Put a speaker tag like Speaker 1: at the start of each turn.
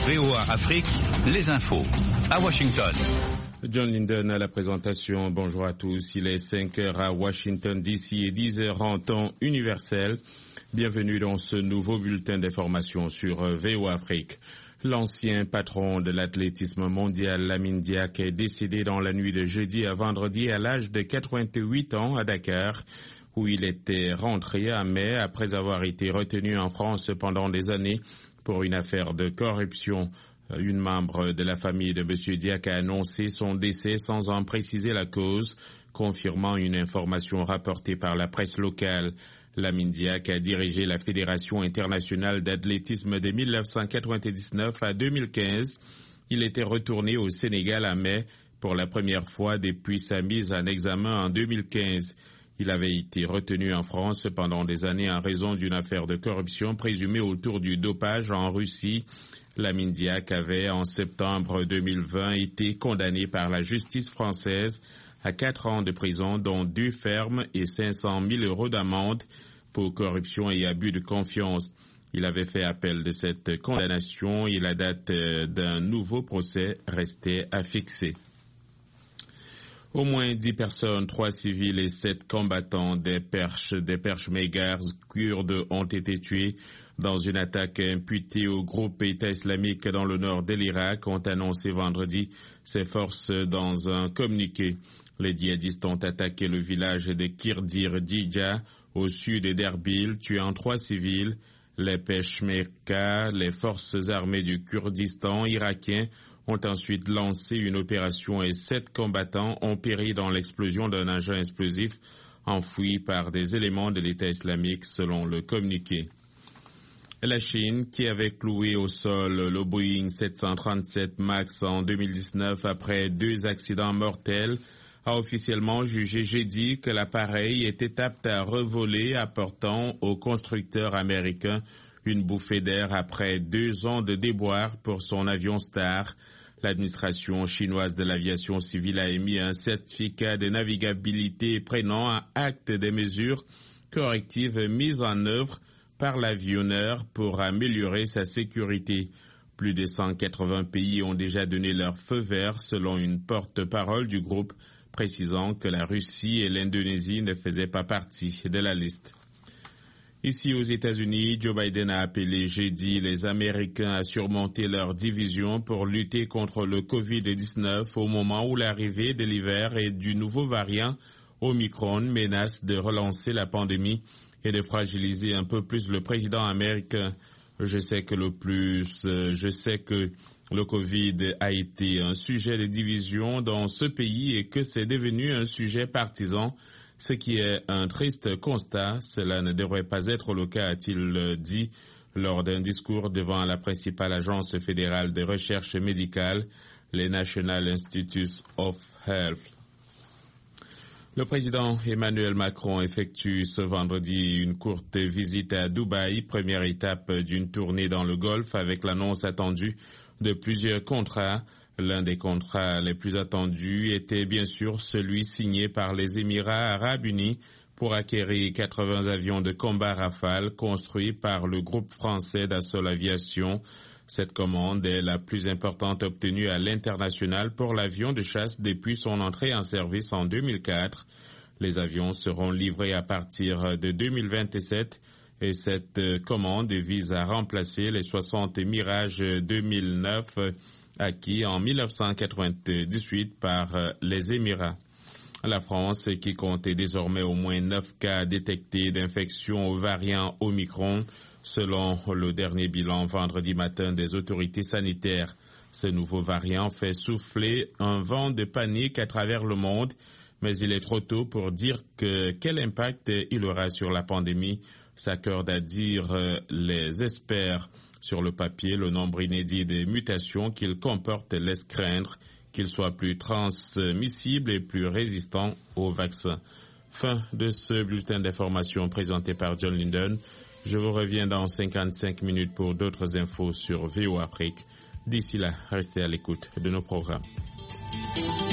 Speaker 1: VOA Afrique, les infos. À Washington.
Speaker 2: John Linden à la présentation. Bonjour à tous. Il est 5 heures à Washington DC et 10 heures en temps universel. Bienvenue dans ce nouveau bulletin d'information sur VOA Afrique. L'ancien patron de l'athlétisme mondial, Lamine Diack, est décédé dans la nuit de jeudi à vendredi à l'âge de 88 ans à Dakar, où il était rentré à mai après avoir été retenu en France pendant des années pour une affaire de corruption. Une membre de la famille de M. Diack a annoncé son décès sans en préciser la cause, confirmant une information rapportée par la presse locale. Lamine Diack a dirigé la Fédération internationale d'athlétisme de 1999 à 2015. Il était retourné au Sénégal à mai pour la première fois depuis sa mise en examen en 2015. Il avait été retenu en France pendant des années en raison d'une affaire de corruption présumée autour du dopage en Russie. Lamine Diack avait, en septembre 2020, été condamné par la justice française à 4 ans de prison, dont 2 fermes et 500 000 € d'amende pour corruption et abus de confiance. Il avait fait appel de cette condamnation et la date d'un nouveau procès restait à fixer. Au moins 10 personnes, 3 civils et 7 combattants des Peshmergas kurdes ont été tués dans une attaque imputée au groupe État islamique dans le nord de l'Irak, ont annoncé vendredi ses forces dans un communiqué. Les djihadistes ont attaqué le village de Kirdir Dija au sud d'Erbil, tuant 3 civils. Les Peshmerga, les forces armées du Kurdistan irakien, ont ensuite lancé une opération et 7 combattants ont péri dans l'explosion d'un engin explosif enfoui par des éléments de l'État islamique, selon le communiqué. La Chine, qui avait cloué au sol le Boeing 737 MAX en 2019 après 2 accidents mortels, a officiellement jugé jeudi que l'appareil était apte à revoler, apportant au constructeur américain une bouffée d'air après 2 ans de déboires pour son avion Star. L'administration chinoise de l'aviation civile a émis un certificat de navigabilité prenant acte des mesures correctives mises en œuvre par l'avionneur pour améliorer sa sécurité. Plus de 180 pays ont déjà donné leur feu vert, selon une porte-parole du groupe, précisant que la Russie et l'Indonésie ne faisaient pas partie de la liste. Ici aux États-Unis, Joe Biden a appelé jeudi les Américains à surmonter leur division pour lutter contre le Covid-19 au moment où l'arrivée de l'hiver et du nouveau variant Omicron menace de relancer la pandémie et de fragiliser un peu plus le président américain. Je sais que le Covid a été un sujet de division dans ce pays et que c'est devenu un sujet partisan, ce qui est un triste constat. Cela ne devrait pas être le cas, a-t-il dit lors d'un discours devant la principale agence fédérale de recherche médicale, les National Institutes of Health. Le président Emmanuel Macron effectue ce vendredi une courte visite à Dubaï, première étape d'une tournée dans le Golfe avec l'annonce attendue de plusieurs contrats. L'un des contrats les plus attendus était bien sûr celui signé par les Émirats arabes unis pour acquérir 80 avions de combat Rafale construits par le groupe français Dassault Aviation. Cette commande est la plus importante obtenue à l'international pour l'avion de chasse depuis son entrée en service en 2004. Les avions seront livrés à partir de 2027 et cette commande vise à remplacer les 60 Mirage 2009 acquis en 1998 par les Émirats. La France, qui comptait désormais au moins 9 cas détectés d'infection au variant Omicron, selon le dernier bilan vendredi matin des autorités sanitaires. Ce nouveau variant fait souffler un vent de panique à travers le monde, mais il est trop tôt pour dire quel impact il aura sur la pandémie, s'accordent à dire les experts. Sur le papier, le nombre inédit de mutations qu'il comporte laisse craindre qu'il soit plus transmissible et plus résistant au vaccin. Fin de ce bulletin d'information présenté par John Linden. Je vous reviens dans 55 minutes pour d'autres infos sur VOA Afrique. D'ici là, restez à l'écoute de nos programmes.